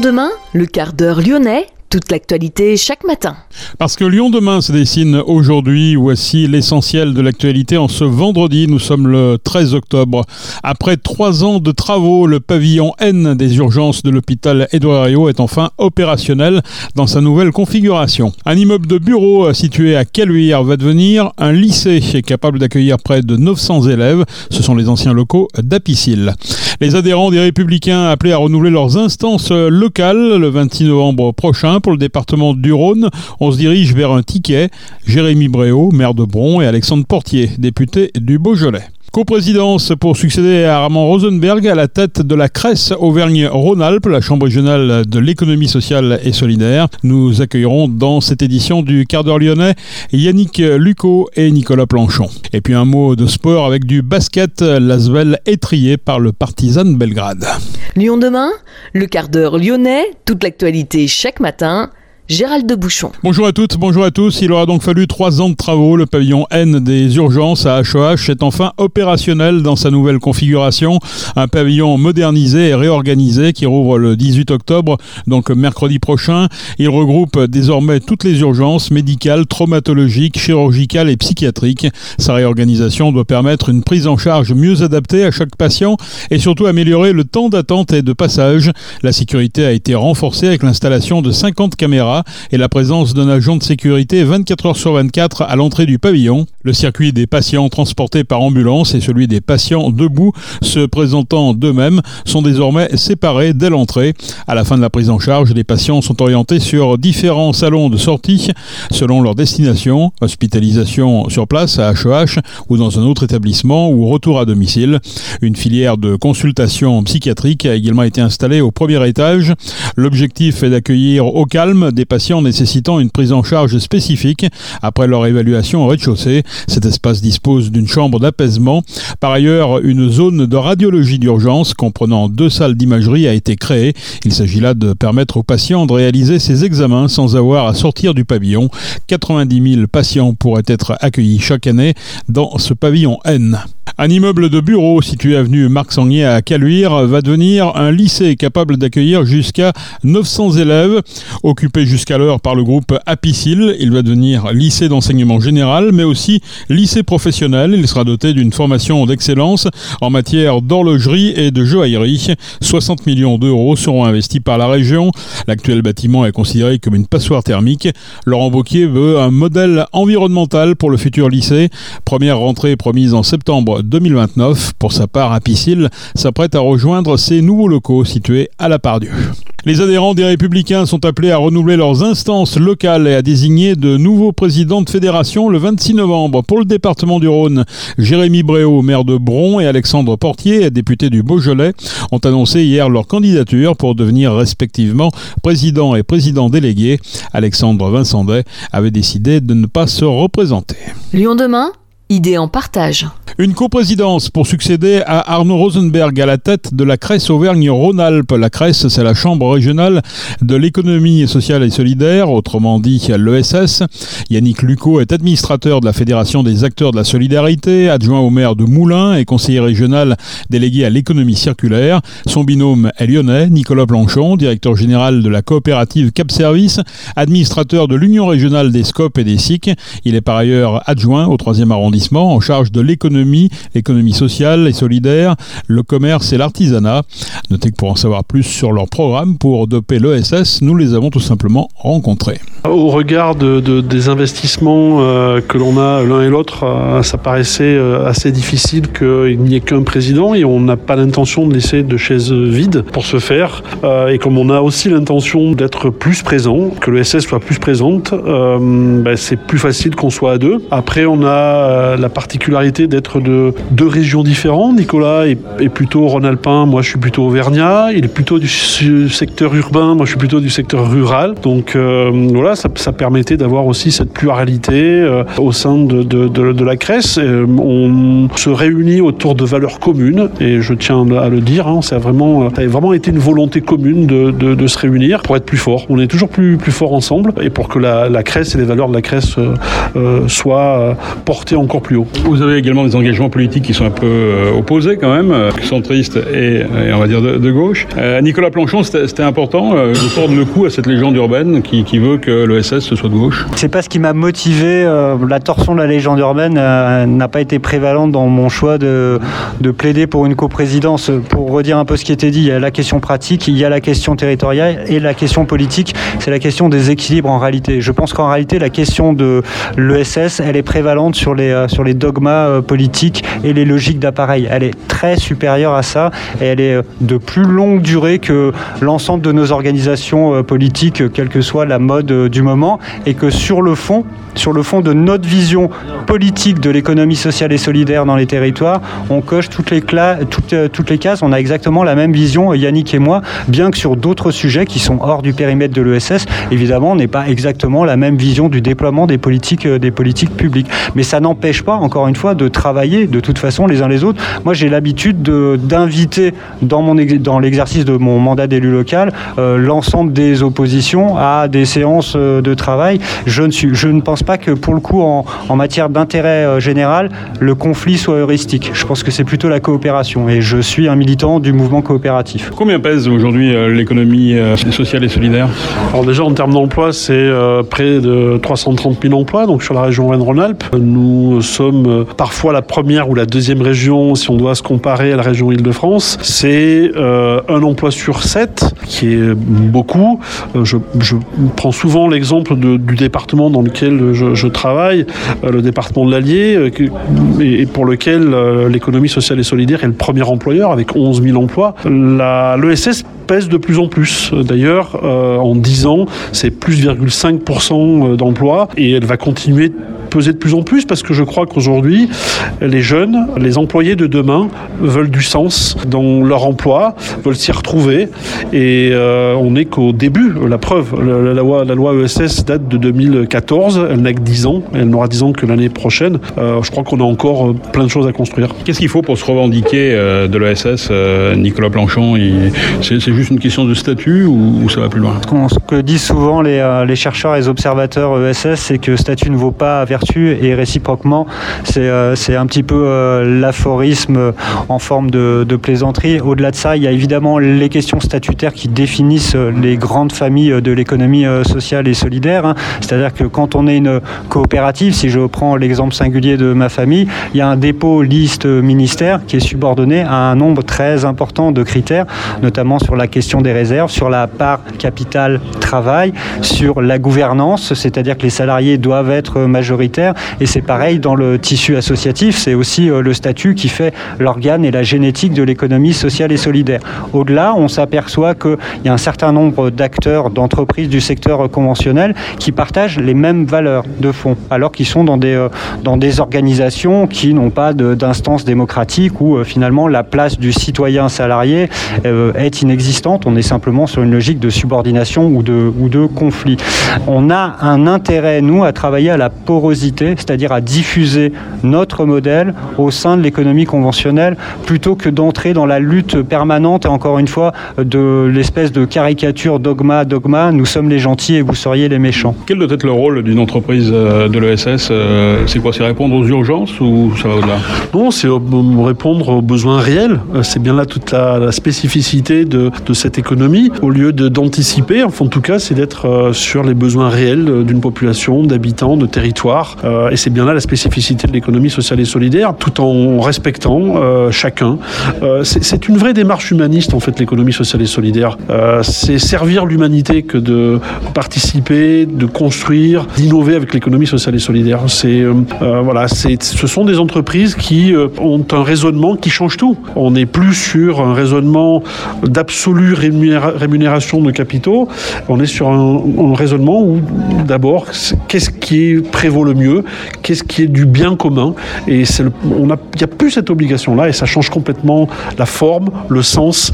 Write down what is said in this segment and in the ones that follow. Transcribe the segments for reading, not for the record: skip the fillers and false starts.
demain, le quart d'heure lyonnais, toute l'actualité chaque matin. Parce que Lyon demain se dessine aujourd'hui, voici l'essentiel de l'actualité en ce vendredi, nous sommes le 13 octobre. Après 3 ans de travaux, le pavillon N des urgences de l'hôpital Édouard Herriot est enfin opérationnel dans sa nouvelle configuration. Un immeuble de bureaux situé à Caluire va devenir un lycée capable d'accueillir près de 900 élèves. Ce sont les anciens locaux d'Apicil. Les adhérents des Républicains appelés à renouveler leurs instances locales le 26 novembre prochain. Pour le département du Rhône, on se dirige vers un ticket. Jérémy Bréau, maire de Bron, et Alexandre Portier, député du Beaujolais. Coprésidence pour succéder à Armand Rosenberg à la tête de la CRES Auvergne-Rhône-Alpes, la Chambre régionale de l'économie sociale et solidaire. Nous accueillerons dans cette édition du quart d'heure lyonnais Yannick Lucot et Nicolas Planchon. Et puis un mot de sport avec du basket, l'Asvel étrié par le Partizan Belgrade. Lyon demain, le quart d'heure lyonnais, toute l'actualité chaque matin. Gérald de Bouchon. Bonjour à toutes, bonjour à tous. Il aura donc fallu 3 ans de travaux. Le pavillon N des urgences à HEH est enfin opérationnel dans sa nouvelle configuration. Un pavillon modernisé et réorganisé qui rouvre le 18 octobre, donc mercredi prochain. Il regroupe désormais toutes les urgences médicales, traumatologiques, chirurgicales et psychiatriques. Sa réorganisation doit permettre une prise en charge mieux adaptée à chaque patient et surtout améliorer le temps d'attente et de passage. La sécurité a été renforcée avec l'installation de 50 caméras et la présence d'un agent de sécurité 24 heures sur 24 à l'entrée du pavillon. Le circuit des patients transportés par ambulance et celui des patients debout se présentant d'eux-mêmes sont désormais séparés dès l'entrée. À la fin de la prise en charge, les patients sont orientés sur différents salons de sortie selon leur destination, hospitalisation sur place à HEH ou dans un autre établissement ou retour à domicile. Une filière de consultation psychiatrique a également été installée au premier étage. L'objectif est d'accueillir au calme des patients nécessitant une prise en charge spécifique après leur évaluation au rez-de-chaussée. Cet espace dispose d'une chambre d'apaisement. Par ailleurs, une zone de radiologie d'urgence comprenant 2 salles d'imagerie a été créée. Il s'agit là de permettre aux patients de réaliser ces examens sans avoir à sortir du pavillon. 90 000 patients pourraient être accueillis chaque année dans ce pavillon N. Un immeuble de bureaux situé avenue Marc-Sangnier à Caluire va devenir un lycée capable d'accueillir jusqu'à 900 élèves. Occupé jusqu'alors par le groupe Apicil, il va devenir lycée d'enseignement général, mais aussi lycée professionnel. Il sera doté d'une formation d'excellence en matière d'horlogerie et de joaillerie. 60 millions d'euros seront investis par la région. L'actuel bâtiment est considéré comme une passoire thermique. Laurent Wauquiez veut un modèle environnemental pour le futur lycée. Première rentrée promise en septembre 2029. Pour sa part, Apicil s'apprête à rejoindre ses nouveaux locaux situés à La Part-Dieu. Les adhérents des Républicains sont appelés à renouveler leurs instances locales et à désigner de nouveaux présidents de fédération le 26 novembre. Pour le département du Rhône, Jérémy Bréau, maire de Bron, et Alexandre Portier, député du Beaujolais, ont annoncé hier leur candidature pour devenir respectivement président et président délégué. Alexandre Vincendet avait décidé de ne pas se représenter. Lyon demain, idée en partage. Une coprésidence pour succéder à Arnaud Rosenberg à la tête de la CRES Auvergne-Rhône-Alpes. La CRES, c'est la Chambre régionale de l'économie sociale et solidaire, autrement dit l'ESS. Yannick Lucot est administrateur de la Fédération des acteurs de la solidarité, adjoint au maire de Moulins et conseiller régional délégué à l'économie circulaire. Son binôme est lyonnais, Nicolas Planchon, directeur général de la coopérative Cap Service, administrateur de l'Union régionale des SCOP et des SIC. Il est par ailleurs adjoint au 3e arrondissement en charge de l'économie sociale et solidaire, le commerce et l'artisanat. Notez que pour en savoir plus sur leur programme pour doper l'ESS, nous les avons tout simplement rencontrés. Au regard des investissements que l'on a l'un et l'autre, ça paraissait assez difficile qu'il n'y ait qu'un président et on n'a pas l'intention de laisser de chaises vides pour ce faire. Et comme on a aussi l'intention d'être plus présent, que l'ESS soit plus présente, c'est plus facile qu'on soit à 2. Après, on a la particularité d'être de 2 régions différentes. Nicolas est plutôt rhône-alpin, moi je suis plutôt auvergnat. Il est plutôt du secteur urbain, moi je suis plutôt du secteur rural. Donc voilà, ça permettait d'avoir aussi cette pluralité au sein de la CRES. On se réunit autour de valeurs communes et je tiens à le dire, ça a vraiment été une volonté commune de se réunir pour être plus fort. On est toujours plus fort ensemble et pour que la CRES et les valeurs de la CRES soient portées encore encore plus haut. Vous avez également des engagements politiques qui sont un peu opposés quand même, centristes et on va dire de gauche. Nicolas Planchon, c'était important de tordre le cou à cette légende urbaine qui veut que l'ESS ce soit de gauche. C'est pas ce qui m'a motivé. La torsion de la légende urbaine n'a pas été prévalente dans mon choix de plaider pour une coprésidence. Pour redire un peu ce qui était dit, il y a la question pratique, il y a la question territoriale et la question politique, c'est la question des équilibres en réalité. Je pense qu'en réalité, la question de l'ESS, elle est prévalente sur les dogmas politiques et les logiques d'appareil. Elle est très supérieure à ça et elle est de plus longue durée que l'ensemble de nos organisations politiques, quelle que soit la mode du moment, et que sur le fond de notre vision politique de l'économie sociale et solidaire dans les territoires, on coche toutes les cases, on a exactement la même vision, Yannick et moi, bien que sur d'autres sujets qui sont hors du périmètre de l'ESS, évidemment, on n'est pas exactement la même vision du déploiement des politiques publiques. Mais ça n'empêche pas, encore une fois, de travailler de toute façon les uns les autres. Moi, j'ai l'habitude d'inviter dans l'exercice de mon mandat d'élu local l'ensemble des oppositions à des séances de travail. Je ne pense pas que pour le coup, en matière d'intérêt général, le conflit soit heuristique. Je pense que c'est plutôt la coopération et je suis un militant du mouvement coopératif. Combien pèse aujourd'hui l'économie sociale et solidaire ? Alors déjà en termes d'emploi, c'est près de 330 000 emplois, donc sur la région Auvergne-Rhône-Alpes. Nous sommes parfois la première ou la deuxième région si on doit se comparer à la région Île-de-France. C'est un emploi sur 7, qui est beaucoup. Je prends souvent l'exemple du département dans lequel je travaille, le département de l'Allier, et pour lequel l'économie sociale et solidaire est le premier employeur avec 11 000 emplois. L'ESS pèse de plus en plus. D'ailleurs, en 10 ans, c'est plus 0,5% d'emplois et elle va continuer de peser de plus en plus parce que je crois qu'aujourd'hui, les jeunes, les employés de demain veulent du sens dans leur emploi, veulent s'y retrouver et on n'est qu'au début. La preuve, la loi ESS date de 2014, elle n'a que 10 ans, elle n'aura 10 ans que l'année prochaine. Je crois qu'on a encore plein de choses à construire. Qu'est-ce qu'il faut pour se revendiquer de l'ESS, Nicolas Planchon? C'est juste une question de statut ou ça va plus loin? Ce que disent souvent les chercheurs et les observateurs ESS, c'est que statut ne vaut pas vertu et réciproquement, c'est un petit peu l'aphorisme en forme de plaisanterie. Au-delà de ça, il y a évidemment les questions statutaires qui définissent les grandes familles de l'économie sociale et solidaire. C'est-à-dire que quand on est une coopérative, si je prends l'exemple singulier de ma famille, il y a un dépôt liste ministère qui est subordonné à un nombre très important de critères, notamment sur la question des réserves, sur la part capital travail, sur la gouvernance, c'est-à-dire que les salariés doivent être majoritaires. Et c'est pareil dans le tissu associatif, c'est aussi le statut qui fait l'organe et la génétique de l'économie sociale et solidaire. Au-delà, on s'aperçoit qu'il y a un certain nombre d'acteurs, d'entreprises du secteur conventionnel qui partagent les mêmes valeurs de fond, alors qu'ils sont dans des organisations qui n'ont pas d'instance démocratique où finalement la place du citoyen salarié est inexistante. On est simplement sur une logique de subordination ou de conflit. On a un intérêt, nous, à travailler à la porosité, c'est-à-dire à diffuser notre modèle au sein de l'économie conventionnelle, plutôt que d'entrer dans la lutte permanente, et encore une fois, de l'espèce de caricature dogma, nous sommes les gentils et vous seriez les méchants. Quel doit être le rôle d'une entreprise de l'ESS? C'est quoi? C'est répondre aux urgences ou ça va au-delà? Non, c'est répondre aux besoins réels. C'est bien là toute la spécificité de cette économie. Au lieu d'anticiper, enfin, en tout cas, c'est d'être sur les besoins réels d'une population, d'habitants, de territoires. Et c'est bien là la spécificité de l'économie sociale et solidaire, tout en respectant chacun. C'est une vraie démarche humaniste, en fait, l'économie sociale et solidaire. C'est servir l'humanité que de participer, de construire, d'innover avec l'économie sociale et solidaire. Ce sont des entreprises qui ont un raisonnement qui change tout. On n'est plus sur un raisonnement d'absolue rémunération de capitaux. On est sur un raisonnement où, d'abord, qu'est-ce qui prévaut le mieux, qu'est-ce qui est du bien commun, et il n'y a plus cette obligation-là, et ça change complètement la forme, le sens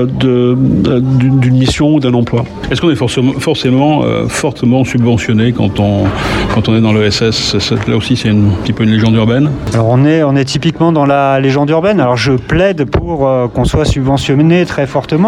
d'une mission ou d'un emploi. Est-ce qu'on est forcément fortement subventionné quand on est dans l'ESS? Là aussi, c'est un petit peu une légende urbaine. Alors on est typiquement dans la légende urbaine. Alors je plaide pour qu'on soit subventionné très fortement.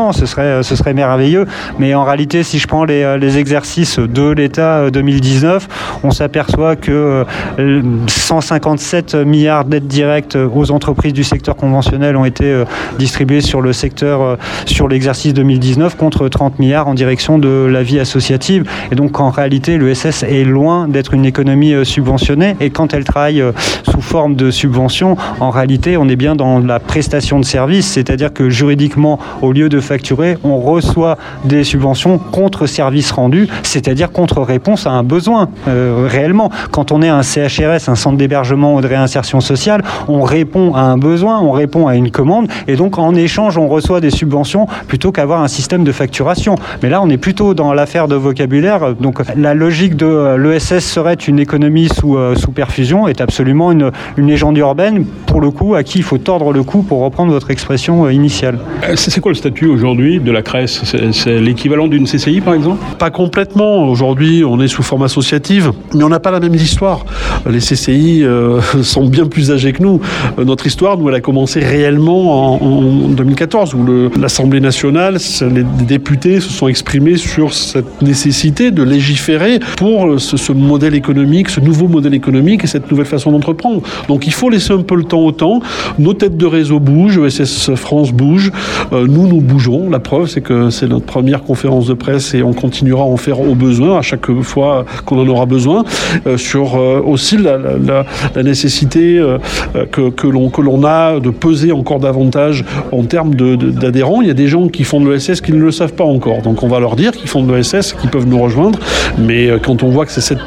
effectivement, ce serait merveilleux. Mais en réalité, si je prends les exercices de l'État 2019, on s'aperçoit que 157 milliards d'aides directes aux entreprises du secteur conventionnel ont été distribuées sur le secteur sur l'exercice 2019 contre 30 milliards en direction de la vie associative. Et donc en réalité, l'ESS est loin d'être une économie subventionnée. Et quand elle travaille sous forme de subvention, en réalité, on est bien dans la prestation de services, c'est-à-dire que juridiquement, au lieu de facturer, on reçoit des subventions contre service rendu, c'est-à-dire contre réponse à un besoin réellement. Quand on est un CHRS, un centre d'hébergement ou de réinsertion sociale, on répond à un besoin, on répond à une commande, et donc en échange, on reçoit des subventions plutôt qu'avoir un système de facturation. Mais là, on est plutôt dans l'affaire de vocabulaire. Donc la logique de l'ESS serait une économie sous perfusion est absolument une légende urbaine, pour le coup, à qui il faut tordre le cou, pour reprendre votre expression initiale. C'est quoi le statut aujourd'hui de la CRES ? C'est l'équivalent d'une CCI, par exemple ? Pas complètement. Aujourd'hui, on est sous forme associative, mais on n'a pas la même histoire. Les CCI sont bien plus âgés que nous. Notre histoire, nous, elle a commencé réellement en 2014, où l'Assemblée nationale, les députés se sont exprimés sur cette nécessité de légiférer pour ce modèle économique, ce nouveau modèle économique et cette nouvelle façon d'entreprendre. Donc il faut laisser un peu le temps au temps. Nos têtes de réseau bougent, ESS France bouge, nous bougeons. La preuve, c'est que c'est notre première conférence de presse et on continuera à en faire au besoin, à chaque fois qu'on en aura besoin, sur aussi la nécessité que l'on a de peser encore davantage en termes d'adhérents. Il y a des gens qui font de l'ESS qui ne le savent pas encore. Donc on va leur dire qu'ils font de l'ESS, qu'ils peuvent nous rejoindre. Mais quand on voit que c'est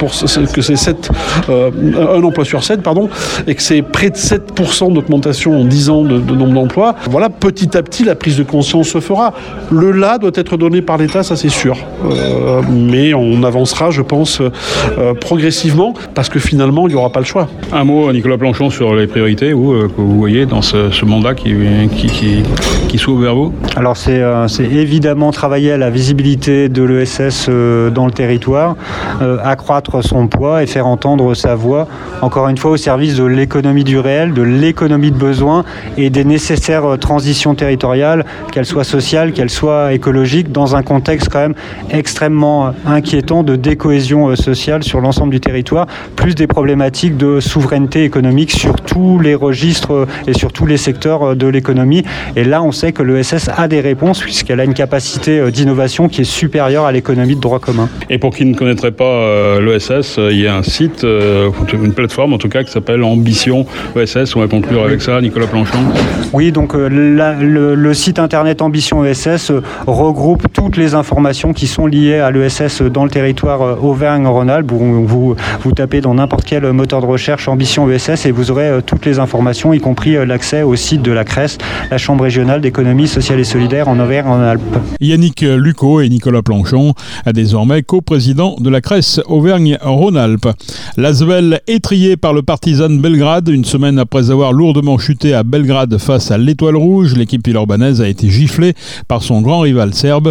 un emploi sur 7, et que c'est près de 7% d'augmentation en 10 ans de nombre d'emplois, voilà, petit à petit, la prise de conscience se fera. Le là doit être donné par l'État, ça c'est sûr. Mais on avancera, je pense, progressivement, parce que finalement, il n'y aura pas le choix. Un mot, Nicolas Planchon, sur les priorités que vous voyez dans ce mandat qui s'ouvre vers vous. Alors c'est évidemment travailler à la visibilité de l'ESS dans le territoire, accroître son poids et faire entendre sa voix, encore une fois au service de l'économie du réel, de l'économie de besoin et des nécessaires transitions territoriales, qu'elles soient sociales, qu'elles soient écologiques, dans un contexte quand même extrêmement inquiétant de décohésion sociale sur l'ensemble du territoire, plus des problématiques de souveraineté économique sur tous les registres et sur tous les secteurs de l'économie. Et là, on sait que l'ESS a des réponses puisqu'elle a une capacité d'innovation qui est supérieure à l'économie de droit commun. Et pour qui ne connaîtrait pas l'ESS, il y a un site, une plateforme en tout cas, qui s'appelle Ambition ESS. On va conclure avec ça, Nicolas Planchon. Oui, donc le site internet Ambition ESS regroupe toutes les informations qui sont liées à l'ESS dans le territoire Auvergne-Rhône-Alpes. Vous tapez dans n'importe quel moteur de recherche Ambition ESS et vous aurez toutes les informations, y compris l'accès au site de la CRES, la Chambre régionale d'économie sociale et solidaire en Auvergne-Rhône-Alpes. Yannick Lucot et Nicolas Planchon, désormais coprésident de la CRES Auvergne-Rhône-Alpes. L'Asvel étrié par le Partizan Belgrade, une semaine après avoir lourdement chuté à Belgrade face à l'Étoile Rouge, l'équipe villeurbannaise a été giflée par son grand rival serbe,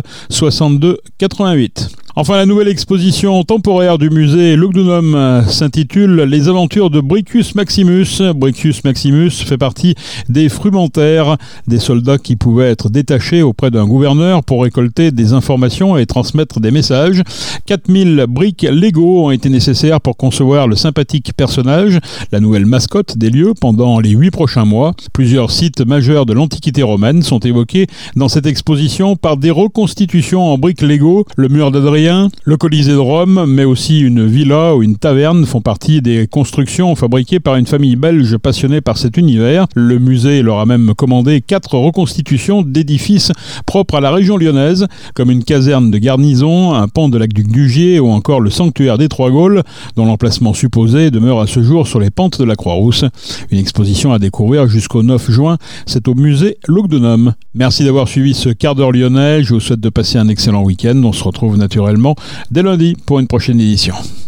62-88. Enfin, la nouvelle exposition temporaire du musée Lugdunum s'intitule « Les aventures de Bricus Maximus ». Bricus Maximus fait partie des frumentaires, des soldats qui pouvaient être détachés auprès d'un gouverneur pour récolter des informations et transmettre des messages. 4000 briques Lego ont été nécessaires pour concevoir le sympathique personnage, la nouvelle mascotte des lieux pendant les 8 prochains mois. Plusieurs sites majeurs de l'Antiquité romaine sont évoqués dans cette exposition par des reconstitutions en briques Lego. Le mur d'Adrien, le Colisée de Rome, mais aussi une villa ou une taverne font partie des constructions fabriquées par une famille belge passionnée par cet univers. Le musée leur a même commandé 4 reconstitutions d'édifices propres à la région lyonnaise, comme une caserne de garnison, un pont de l'aqueduc d'Ugier ou encore le sanctuaire des Trois Gaules, dont l'emplacement supposé demeure à ce jour sur les pentes de la Croix-Rousse. Une exposition à découvrir jusqu'au 9 juin, c'est au musée Lugdunum. Merci d'avoir suivi ce quart d'heure lyonnais, je vous souhaite de passer un excellent week-end, on se retrouve naturellement dès lundi pour une prochaine édition.